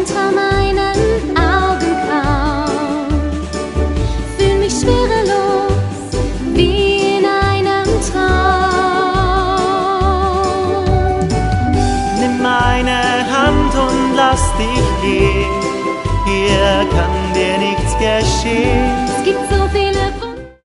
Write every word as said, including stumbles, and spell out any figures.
unter meinen Augen kaum. Fühl mich schwerelos wie in einem Traum. Nimm meine Hand und lass dich gehen. Hier